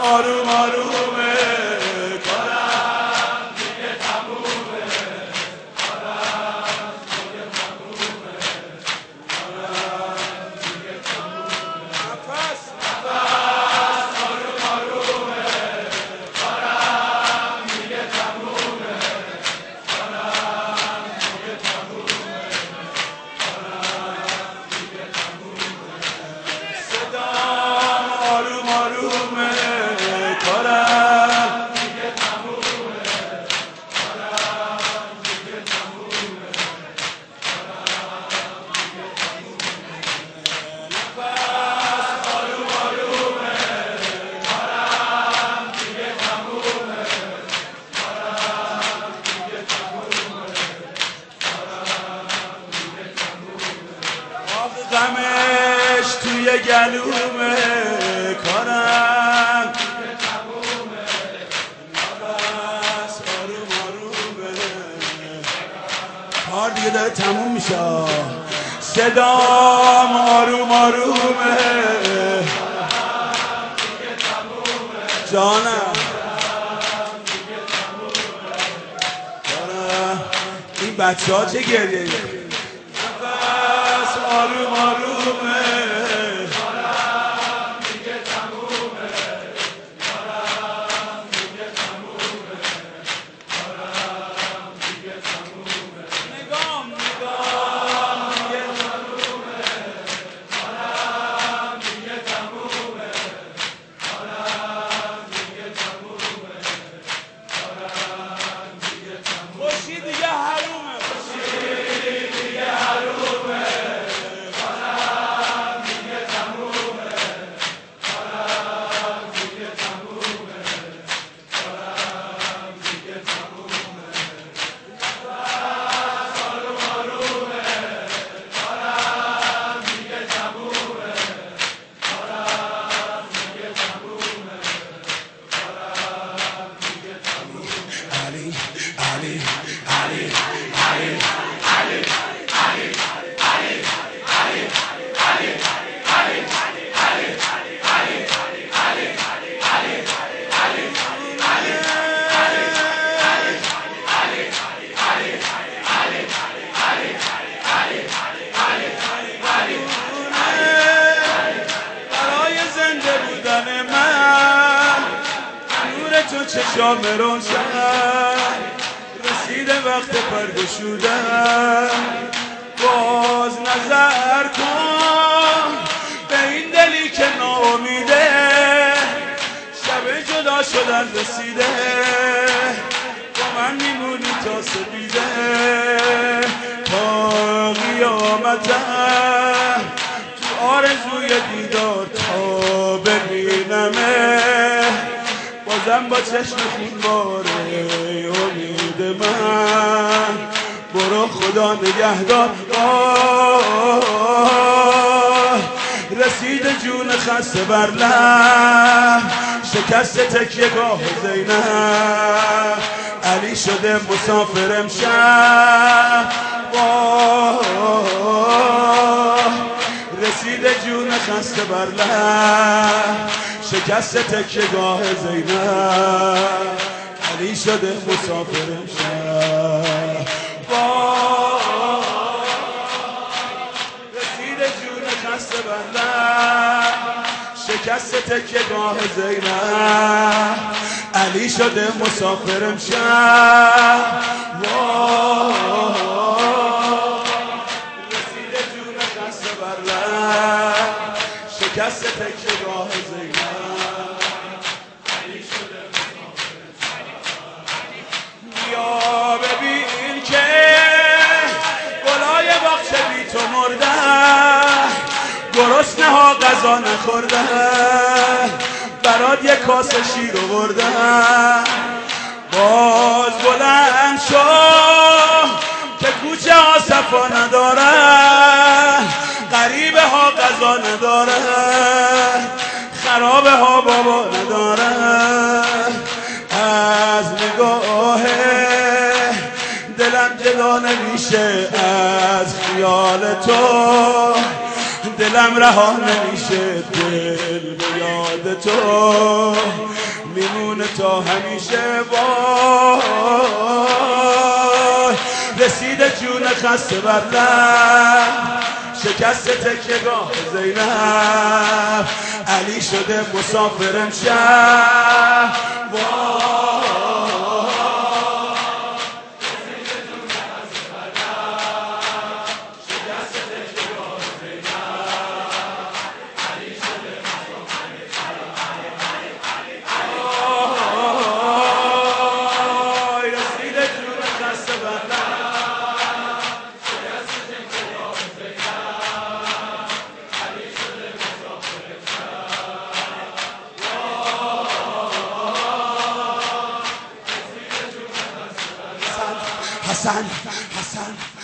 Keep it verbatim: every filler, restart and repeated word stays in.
آروم آرومه کارم دیگه تمومه کارم دیگه تمومه کارم دیگه تمومه نفس نفس آروم آرومه کارم دیگه تمومه کارم دیگه تمومه کارم دیگه تمومه صدام آروم آرومه کارم دیگه تمومه کارم دیگه تمومه کارم دیگه تمومه نفس آروم آرومه کارم دیگه تمومه کارم دیگه تمومه کارم دیگه تمومه آخ غمش توی گلومه کارم دیگه تمومه نفس آروم آرومه کار دیگه داره تموم میشه صدام آروم آرومه جانم این بچه ها چه گریه نفس آروم آرومه چشام روشن رسیده وقت پرگشودن باز نظر کن به این دلی که ناامیده شب جدا شدن رسیده با من میمونی تا سپیده تا قیامتم تو آرزوی دیدار تا ببینمه بازم با چشم خون باره امید من برو خدا نگهدار رسید جون خسته بر لب شکست تکیه گاه زینب علی شده مسافر امشب رسید جون خسته بر لب شکست تکیه‌گاه زینب علی شده مسافر امشب رسید جون خسته بر لب شکست تکیه‌گاه زینب علی شده مسافر امشب رسید جون خسته بر لب شکست تکیه‌گاه زینب ببین که گلای باغچه بی تو مرده گرسنه ها غذا نخورده برات یک کاسه شیر آورده باز بلند شو که کوچه ها صفا نداره غریبه ها غذا نداره خرابه ها بابا نداره از نگاه دلم جدا نمیشه از خیال تو دلم دلم رها نمیشه، دل به یاد تو میمونه تا همیشه. وای رسیده جون خسته بر لب، شکست تکیه‌گاه زینب، علی شده مسافر امشب. حسن حسن